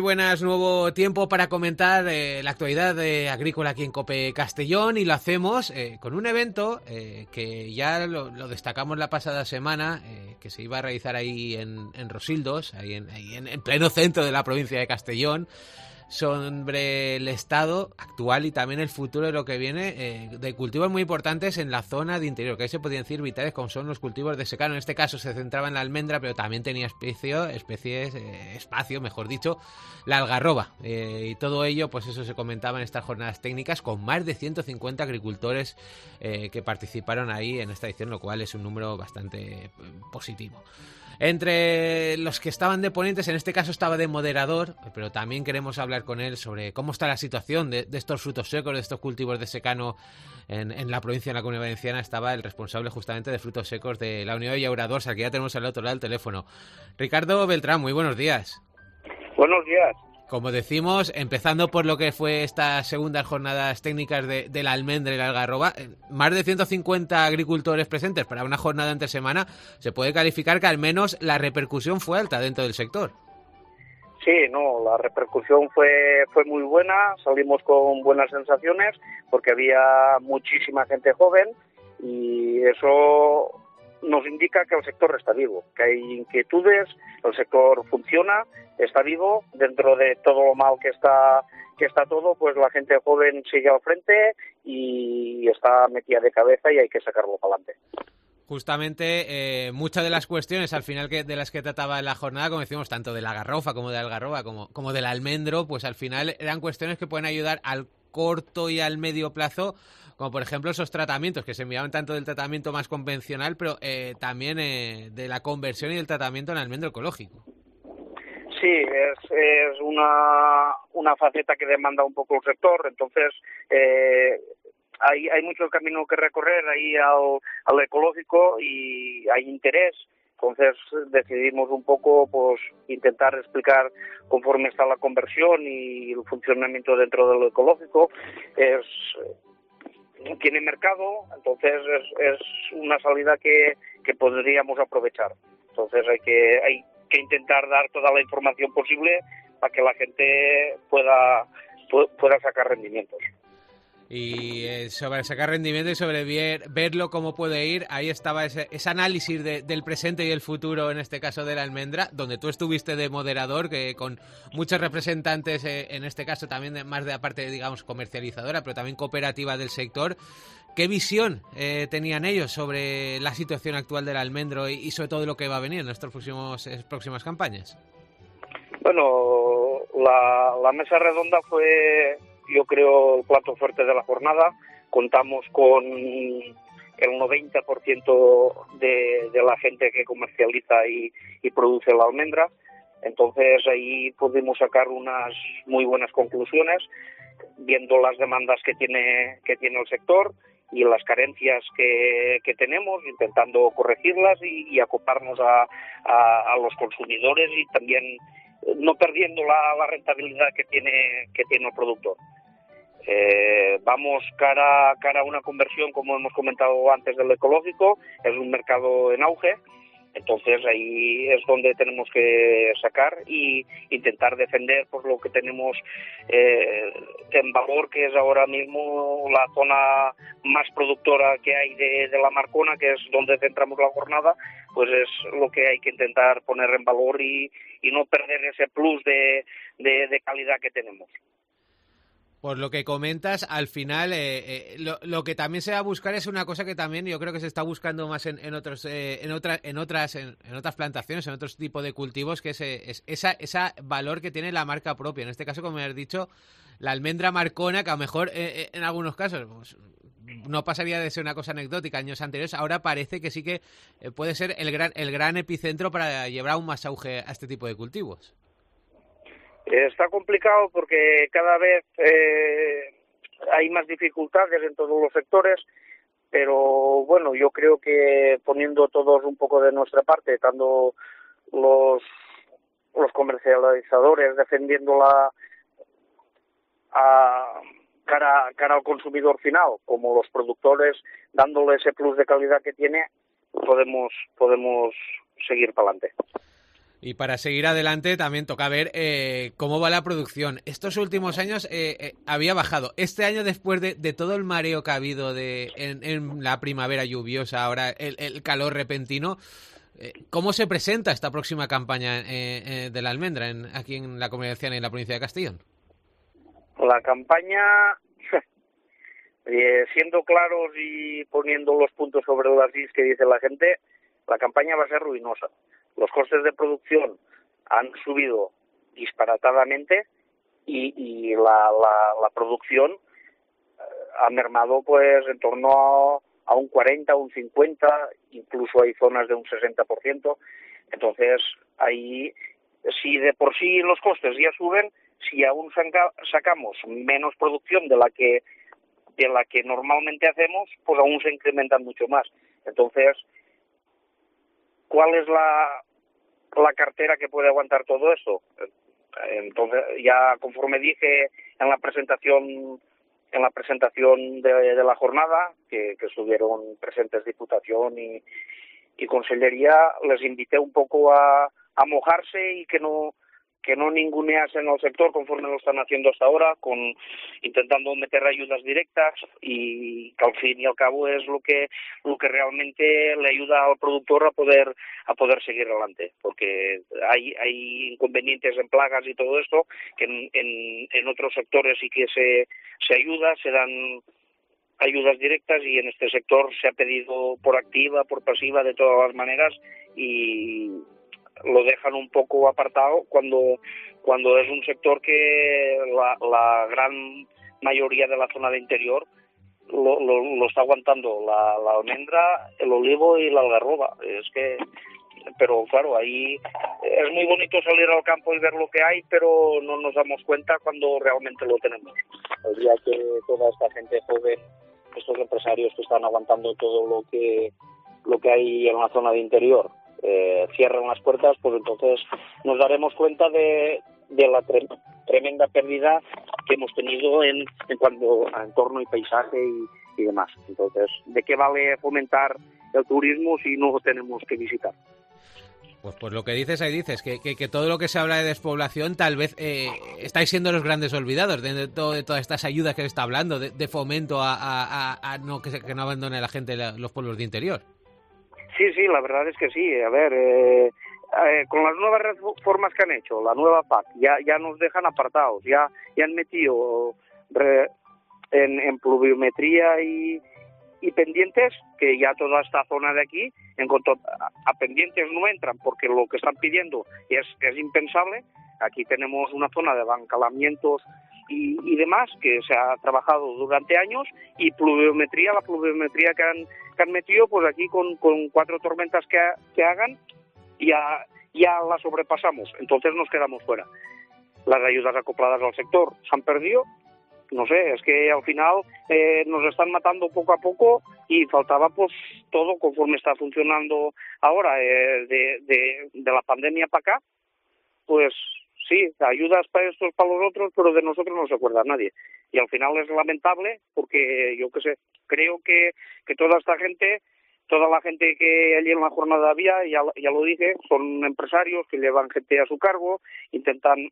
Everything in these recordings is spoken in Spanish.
buenas, nuevo tiempo para comentar la actualidad agrícola aquí en COPE Castellón, y lo hacemos con un evento que ya lo destacamos la pasada semana, que se iba a realizar ahí en Rosildos, ahí en pleno centro de la provincia de Castellón, sobre el estado actual y también el futuro de lo que viene de cultivos muy importantes en la zona de interior, que ahí se podían decir vitales, como son los cultivos de secano. En este caso se centraba en la almendra, pero también tenía espacio, mejor dicho, la algarroba, y todo ello, pues eso se comentaba en estas jornadas técnicas con más de 150 agricultores que participaron ahí en esta edición, lo cual es un número bastante positivo. Entre los que estaban de ponentes, en este caso estaba de moderador, pero también queremos hablar con él sobre cómo está la situación de estos frutos secos, de estos cultivos de secano en la provincia, en la Comunidad Valenciana. Estaba el responsable justamente de frutos secos de la Unión de Llauradors, al que ya tenemos al otro lado del teléfono. Ricardo Beltrán, muy buenos días. Buenos días. Como decimos, empezando por lo que fue estas segundas jornadas técnicas de la almendra y la algarroba, más de 150 agricultores presentes para una jornada entre semana, se puede calificar que al menos la repercusión fue alta dentro del sector. Sí, no, la repercusión fue muy buena, salimos con buenas sensaciones porque había muchísima gente joven y eso nos indica que el sector está vivo, que hay inquietudes, el sector funciona, está vivo, dentro de todo lo mal que está todo, pues la gente joven sigue al frente y está metida de cabeza y hay que sacarlo para adelante. Justamente muchas de las cuestiones al final de las que trataba en la jornada, como decimos, tanto de la garrofa como de la algarroba como del almendro, pues al final eran cuestiones que pueden ayudar al corto y al medio plazo, como por ejemplo esos tratamientos que se enviaban tanto del tratamiento más convencional, pero también de la conversión y del tratamiento en almendro ecológico. Sí, es una faceta que demanda un poco el sector, entonces hay mucho camino que recorrer ahí al ecológico y hay interés. Entonces decidimos un poco pues intentar explicar conforme está la conversión y el funcionamiento dentro de lo ecológico. Tiene mercado, entonces es una salida que podríamos aprovechar. Entonces hay que intentar dar toda la información posible para que la gente pueda sacar rendimientos. Y sobre sacar rendimiento y sobre verlo cómo puede ir, ahí estaba ese análisis del presente y el futuro, en este caso de la almendra, donde tú estuviste de moderador, que con muchos representantes, en este caso también más de la parte, digamos, comercializadora, pero también cooperativa del sector. ¿Qué visión tenían ellos sobre la situación actual del almendro y sobre todo lo que va a venir en nuestras próximas campañas? Bueno, la mesa redonda fue, yo creo, el plato fuerte de la jornada. Contamos con el 90% de la gente que comercializa y produce la almendra. Entonces ahí pudimos sacar unas muy buenas conclusiones, viendo las demandas que tiene el sector y las carencias que tenemos, intentando corregirlas y acoplarnos a los consumidores y también no perdiendo la rentabilidad que tiene el productor. Vamos cara a una conversión, como hemos comentado antes, del ecológico. Es un mercado en auge, entonces ahí es donde tenemos que sacar y intentar defender pues lo que tenemos en valor, que es ahora mismo la zona más productora que hay de la Marcona, que es donde centramos la jornada. Pues es lo que hay que intentar poner en valor y no perder ese plus de calidad que tenemos. Por lo que comentas, al final lo que también se va a buscar es una cosa que también yo creo que se está buscando más en otras plantaciones, en otros tipos de cultivos, que es esa valor que tiene la marca propia. En este caso, como has dicho, la almendra Marcona, que a lo mejor en algunos casos pues, no pasaría de ser una cosa anecdótica años anteriores, ahora parece que sí que puede ser el gran epicentro para llevar aún más auge a este tipo de cultivos. Está complicado porque cada vez hay más dificultades en todos los sectores, pero bueno, yo creo que poniendo todos un poco de nuestra parte, tanto los comercializadores defendiéndola cara al consumidor final, como los productores dándole ese plus de calidad que tiene, podemos seguir para adelante. Y para seguir adelante también toca ver cómo va la producción. Estos últimos años había bajado. Este año, después de todo el mareo que ha habido en la primavera lluviosa, ahora el calor repentino, ¿cómo se presenta esta próxima campaña de la almendra aquí en la Comunidad Valenciana y en la provincia de Castellón? La campaña, siendo claros y poniendo los puntos sobre las is que dice la gente, la campaña va a ser ruinosa. Los costes de producción han subido disparatadamente y la producción ha mermado pues en torno a un 40, un 50, incluso hay zonas de un 60%. Entonces, ahí, si de por sí los costes ya suben, si aún sacamos menos producción de la que normalmente hacemos, pues aún se incrementan mucho más. Entonces, ¿cuál es la cartera que puede aguantar todo eso? Entonces, ya conforme dije en la presentación de la jornada, que estuvieron presentes Diputación y Consellería, les invité un poco a mojarse y que no ninguneasen al sector conforme lo están haciendo hasta ahora, intentando meter ayudas directas, y que al fin y al cabo es lo que realmente le ayuda al productor a poder seguir adelante, porque hay inconvenientes en plagas y todo esto que en otros sectores sí que se ayuda, se dan ayudas directas, y en este sector se ha pedido por activa, por pasiva, de todas las maneras, y lo dejan un poco apartado cuando es un sector que la gran mayoría de la zona de interior lo está aguantando la almendra, el olivo y la algarroba. Pero claro, ahí es muy bonito salir al campo y ver lo que hay, pero no nos damos cuenta cuando realmente lo tenemos. El día que toda esta gente joven, estos empresarios que están aguantando todo lo que hay en la zona de interior, cierran las puertas, pues entonces nos daremos cuenta de la tremenda pérdida que hemos tenido en cuanto a entorno y paisaje y demás. Entonces, ¿de qué vale fomentar el turismo si no lo tenemos que visitar? Pues lo que dices ahí dices, que todo lo que se habla de despoblación tal vez estáis siendo los grandes olvidados de todas estas ayudas que se está hablando, de fomento a no que no abandone la gente los pueblos de interior. Sí, la verdad es que sí. A ver, con las nuevas reformas que han hecho, la nueva PAC, ya nos dejan apartados, ya han metido en pluviometría y pendientes, que ya toda esta zona de aquí, en cuanto a pendientes no entran, porque lo que están pidiendo es impensable. Aquí tenemos una zona de bancalamientos y demás que se ha trabajado durante años, y la pluviometría que han metido, pues aquí con 4 tormentas que hagan, ya la sobrepasamos, entonces nos quedamos fuera. Las ayudas acopladas al sector se han perdido. No sé, es que al final nos están matando poco a poco, y faltaba pues todo conforme está funcionando ahora de la pandemia para acá. Pues sí, ayudas para estos, para los otros, pero de nosotros no se acuerda nadie. Y al final es lamentable, porque yo qué sé, creo que toda esta gente, toda la gente que allí en la jornada había, ya lo dije, son empresarios que llevan gente a su cargo, intentan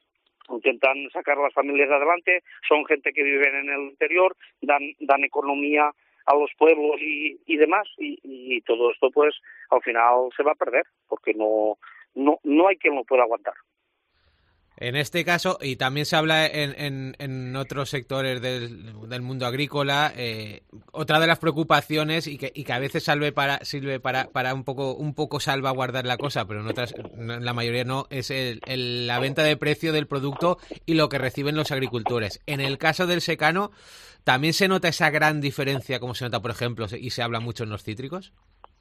sacar a las familias adelante, son gente que viven en el interior, dan economía a los pueblos y demás, y todo esto pues al final se va a perder, porque no hay quien lo pueda aguantar. En este caso, y también se habla en otros sectores del mundo agrícola, otra de las preocupaciones, y que a veces sirve para un poco salvaguardar la cosa, pero en la mayoría no, es la venta de precio del producto y lo que reciben los agricultores. En el caso del secano, ¿también se nota esa gran diferencia, como se nota, por ejemplo, y se habla mucho en los cítricos?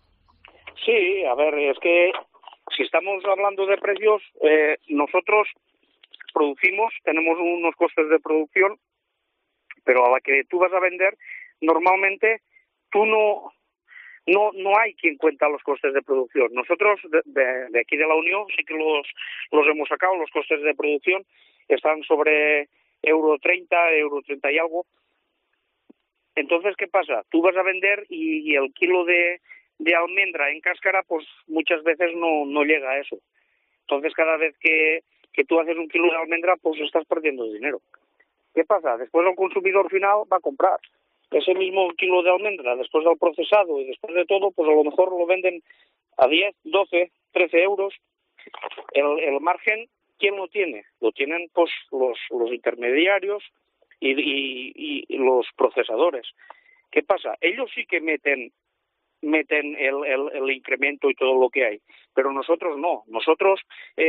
Sí, a ver, es que si estamos hablando de precios, nosotros producimos, tenemos unos costes de producción, pero a la que tú vas a vender, normalmente tú no hay quien cuenta los costes de producción. Nosotros de aquí de la Unión sí que los hemos sacado, los costes de producción están sobre €30 y algo. Entonces, ¿qué pasa? Tú vas a vender y el kilo de almendra en cáscara, pues muchas veces no llega a eso. Entonces, cada vez que tú haces 1 kilo de almendra, pues estás perdiendo dinero. ¿Qué pasa? Después el consumidor final va a comprar ese mismo kilo de almendra, después del procesado y después de todo, pues a lo mejor lo venden a 10, 12, 13 euros. El margen, ¿quién lo tiene? Lo tienen pues los intermediarios y los procesadores. ¿Qué pasa? Ellos sí que meten el incremento y todo lo que hay, pero nosotros no. Nosotros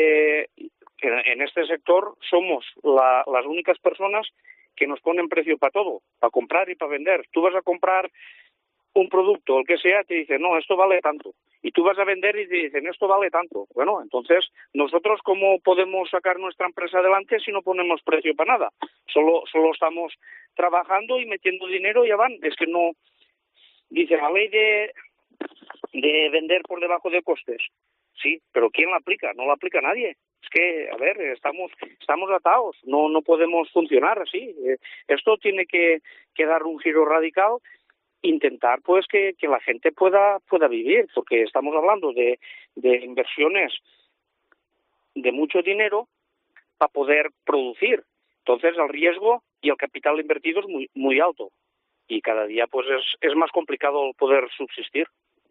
en este sector somos las únicas personas que nos ponen precio para todo, para comprar y para vender. Tú vas a comprar un producto, el que sea, te dicen, no, esto vale tanto. Y tú vas a vender y te dicen, esto vale tanto. Bueno, entonces, ¿nosotros cómo podemos sacar nuestra empresa adelante si no ponemos precio para nada? Solo estamos trabajando y metiendo dinero y ya van. Es que no... Dice, la ley de vender por debajo de costes. Sí, pero ¿quién la aplica? No la aplica nadie. Es que, a ver, estamos atados. No podemos funcionar así. Esto tiene que dar un giro radical, intentar pues que la gente pueda vivir, porque estamos hablando de inversiones de mucho dinero para poder producir. Entonces el riesgo y el capital invertido es muy, muy alto y cada día pues es más complicado poder subsistir.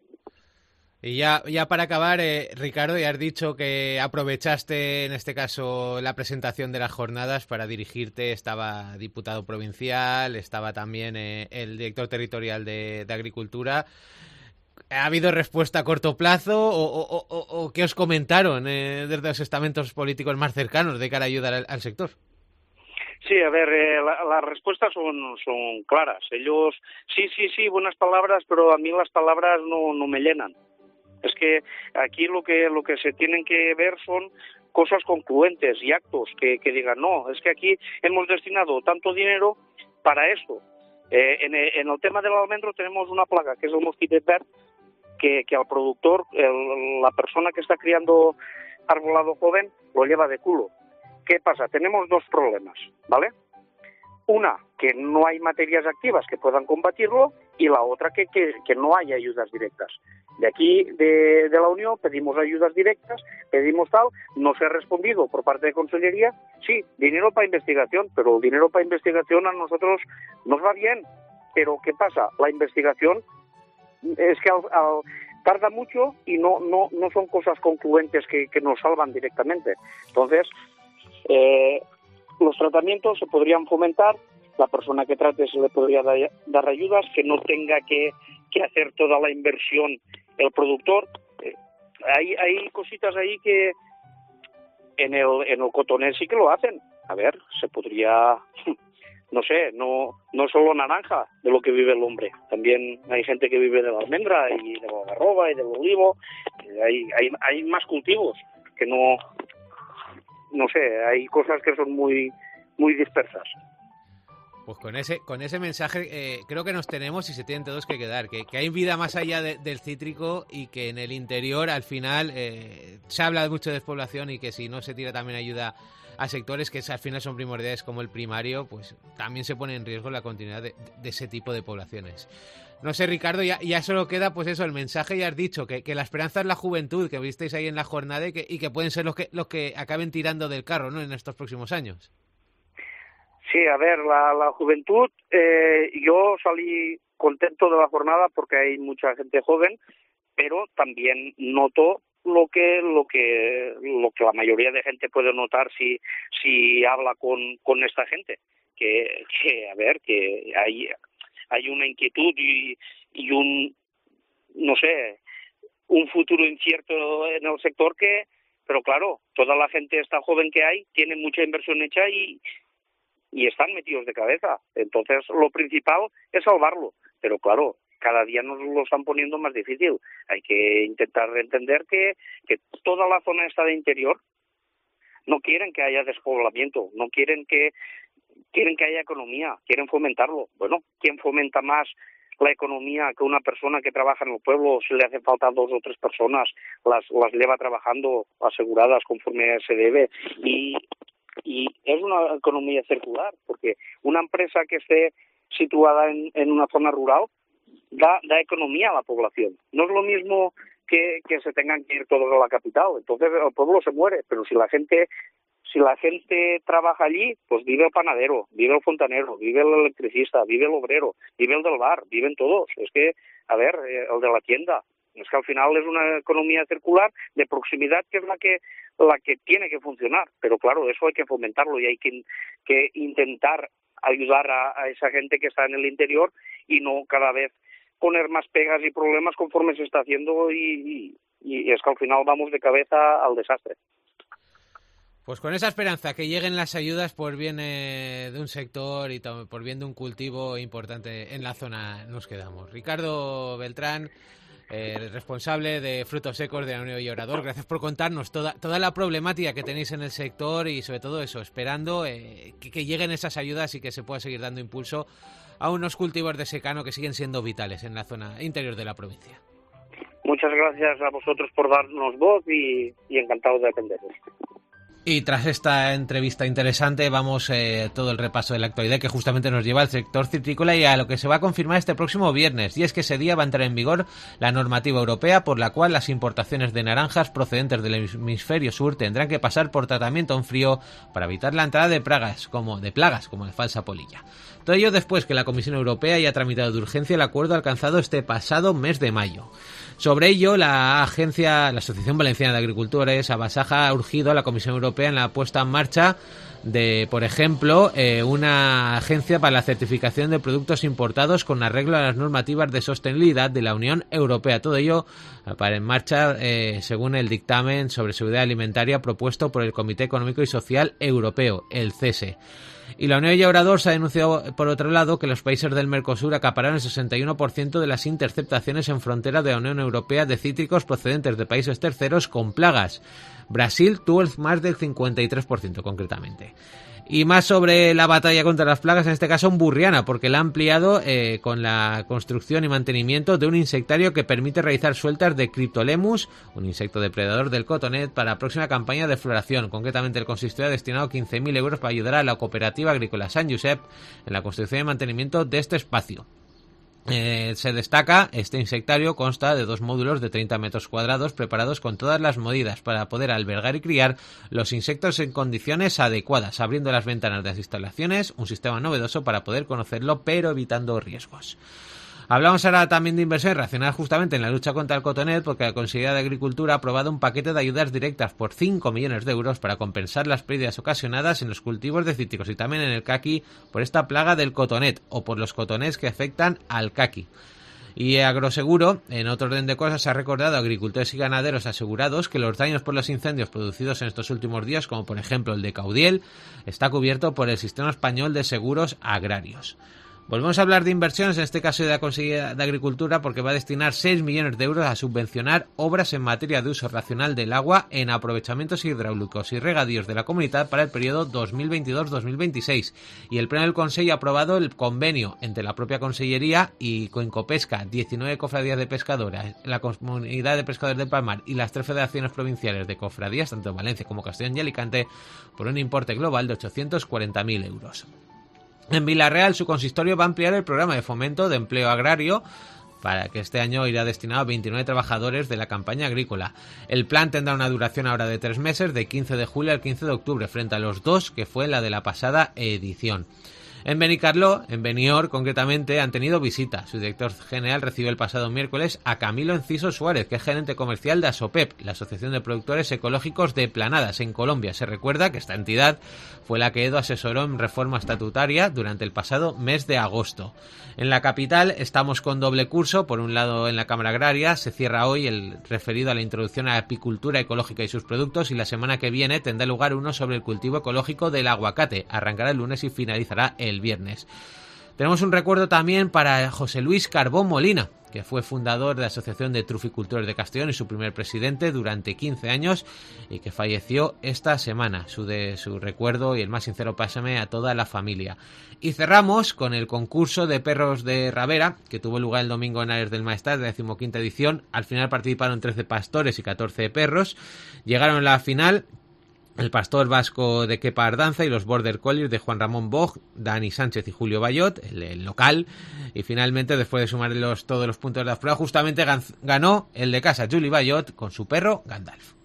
Y ya para acabar, Ricardo, ya has dicho que aprovechaste en este caso la presentación de las jornadas para dirigirte. Estaba diputado provincial, estaba también el director territorial de Agricultura. ¿Ha habido respuesta a corto plazo o qué os comentaron desde los estamentos políticos más cercanos de cara a ayudar al sector? Sí, a ver, las respuestas son claras. Ellos, sí, buenas palabras, pero a mí las palabras no me llenan. Es que aquí lo que se tienen que ver son cosas concluentes y actos que digan, no, es que aquí hemos destinado tanto dinero para esto. En el tema del almendro tenemos una plaga, que es el mosquitero verde, que al productor, la persona que está criando arbolado joven, lo lleva de culo. ¿Qué pasa? Tenemos dos problemas, ¿vale? Una, que no hay materias activas que puedan combatirlo, y la otra, que no hay ayudas directas. De aquí, de la Unión, pedimos ayudas directas, pedimos tal, no se ha respondido por parte de Consellería, sí, dinero para investigación, pero el dinero para investigación a nosotros nos va bien, pero ¿qué pasa? La investigación es que tarda mucho y no son cosas concluentes que nos salvan directamente. Entonces, los tratamientos se podrían fomentar, la persona que trate se le podría dar ayudas, que no tenga que hacer toda la inversión el productor. Hay cositas ahí que en el cotonés sí que lo hacen. A ver, se podría, no sé, no solo naranja de lo que vive el hombre, también hay gente que vive de la almendra y de la algarroba y del olivo. Hay más cultivos que no sé, hay cosas que son muy, muy dispersas. Pues con ese mensaje creo que nos tenemos y se tienen todos que quedar, que hay vida más allá del cítrico y que en el interior al final se habla mucho de despoblación y que si no se tira también ayuda a sectores que al final son primordiales como el primario, pues también se pone en riesgo la continuidad de ese tipo de poblaciones. No sé, Ricardo, ya solo queda pues eso, el mensaje ya has dicho, que la esperanza es la juventud, que visteis ahí en la jornada y que pueden ser los que acaben tirando del carro, ¿no?, en estos próximos años. Sí, a ver, la juventud, yo salí contento de la jornada porque hay mucha gente joven, pero también noto lo que la mayoría de gente puede notar si habla con esta gente, que a ver, que hay una inquietud y un, no sé, un futuro incierto en el sector pero claro, toda la gente esta joven que hay tiene mucha inversión hecha y están metidos de cabeza. Entonces, lo principal es salvarlo. Pero claro, cada día nos lo están poniendo más difícil. Hay que intentar entender que toda la zona esta de interior no quieren que haya despoblamiento, no quieren que haya economía, quieren fomentarlo. Bueno, ¿quién fomenta más la economía que una persona que trabaja en el pueblo? Si le hace falta 2 o 3 personas, las lleva trabajando aseguradas conforme se debe y es una economía circular, porque una empresa que esté situada en una zona rural da economía a la población. No es lo mismo que se tengan que ir todos a la capital. Entonces el pueblo se muere, pero si la gente trabaja allí, pues vive el panadero, vive el fontanero, vive el electricista, vive el obrero, vive el del bar, viven todos. Es que, a ver, el de la tienda. Es que al final es una economía circular de proximidad que es la que tiene que funcionar. Pero claro, eso hay que fomentarlo y hay que intentar ayudar a esa gente que está en el interior y no cada vez poner más pegas y problemas conforme se está haciendo y es que al final vamos de cabeza al desastre. Pues con esa esperanza que lleguen las ayudas por bien de un sector y por bien de un cultivo importante en la zona nos quedamos. Ricardo Beltrán, responsable de frutos secos de la Unión de Obrador, gracias por contarnos toda la problemática que tenéis en el sector y sobre todo eso, esperando que lleguen esas ayudas y que se pueda seguir dando impulso a unos cultivos de secano que siguen siendo vitales en la zona interior de la provincia. Muchas gracias a vosotros por darnos voz y encantado de atenderos. Y tras esta entrevista interesante vamos todo el repaso de la actualidad que justamente nos lleva al sector citrícola y a lo que se va a confirmar este próximo viernes, y es que ese día va a entrar en vigor la normativa europea por la cual las importaciones de naranjas procedentes del hemisferio sur tendrán que pasar por tratamiento en frío para evitar la entrada de plagas como la falsa polilla. Todo ello después que la Comisión Europea haya tramitado de urgencia el acuerdo alcanzado este pasado mes de mayo. Sobre ello, la Asociación Valenciana de Agricultores, Abasaja, ha urgido a la Comisión Europea en la puesta en marcha de, por ejemplo, una agencia para la certificación de productos importados con arreglo a las normativas de sostenibilidad de la Unión Europea. Todo ello para en marcha según el dictamen sobre seguridad alimentaria propuesto por el Comité Económico y Social Europeo, el CESE. Y la Unión de Obrador se ha denunciado, por otro lado, que los países del Mercosur acapararon el 61% de las interceptaciones en frontera de la Unión Europea de cítricos procedentes de países terceros con plagas. Brasil tuvo más del 53% concretamente. Y más sobre la batalla contra las plagas, en este caso en Burriana, porque la ha ampliado con la construcción y mantenimiento de un insectario que permite realizar sueltas de Cryptolemus, un insecto depredador del cotonet, para la próxima campaña de floración. Concretamente, el consistorio ha destinado 15.000 euros para ayudar a la cooperativa agrícola San Josep en la construcción y mantenimiento de este espacio. Se destaca, este insectario consta de 2 módulos de 30 metros cuadrados preparados con todas las medidas para poder albergar y criar los insectos en condiciones adecuadas, abriendo las ventanas de las instalaciones, un sistema novedoso para poder conocerlo pero evitando riesgos. Hablamos ahora también de inversión relacionada justamente en la lucha contra el cotonet, porque la Consejería de Agricultura ha aprobado un paquete de ayudas directas por 5 millones de euros para compensar las pérdidas ocasionadas en los cultivos de cítricos y también en el caqui por esta plaga del cotonet o por los cotonets que afectan al caqui. Y Agroseguro, en otro orden de cosas, ha recordado a agricultores y ganaderos asegurados que los daños por los incendios producidos en estos últimos días, como por ejemplo el de Caudiel, está cubierto por el Sistema Español de Seguros Agrarios. Volvemos a hablar de inversiones, en este caso de la Consejería de Agricultura, porque va a destinar 6 millones de euros a subvencionar obras en materia de uso racional del agua en aprovechamientos hidráulicos y regadíos de la comunidad para el periodo 2022-2026. Y el Pleno del Consejo ha aprobado el convenio entre la propia Consellería y Coincopesca, 19 cofradías de pescadoras, la Comunidad de Pescadores de Palmar y las 3 federaciones provinciales de cofradías, tanto en Valencia como Castellón y Alicante, por un importe global de 840.000 euros. En Villarreal, su consistorio va a ampliar el programa de fomento de empleo agrario para que este año irá destinado a 29 trabajadores de la campaña agrícola. El plan tendrá una duración ahora de 3 meses, de 15 de julio al 15 de octubre, frente a los 2 que fue la de la pasada edición. En Benicarló, en Benior concretamente, han tenido visita. Su director general recibió el pasado miércoles a Camilo Enciso Suárez, que es gerente comercial de ASOPEP, la Asociación de Productores Ecológicos de Planadas, en Colombia. Se recuerda que esta entidad fue la que Edo asesoró en reforma estatutaria durante el pasado mes de agosto. En la capital estamos con doble curso. Por un lado, en la Cámara Agraria se cierra hoy el referido a la introducción a la apicultura ecológica y sus productos, y la semana que viene tendrá lugar uno sobre el cultivo ecológico del aguacate. Arrancará el lunes y finalizará el viernes. Tenemos un recuerdo también para José Luis Carbón Molina, que fue fundador de la Asociación de Truficultores de Castellón y su primer presidente durante 15 años y que falleció esta semana. Su recuerdo y el más sincero pésame a toda la familia. Y cerramos con el concurso de perros de Ravera, que tuvo lugar el domingo en Ares del Maestrat, de 15ª edición. Al final participaron 13 pastores y 14 perros. Llegaron a la final el pastor vasco de Kepa Ardanza y los Border Collies de Juan Ramón Bog, Dani Sánchez y Julio Bayot, el local. Y finalmente, después de sumar todos los puntos de la prueba, justamente ganó el de casa, Juli Bayot, con su perro Gandalf.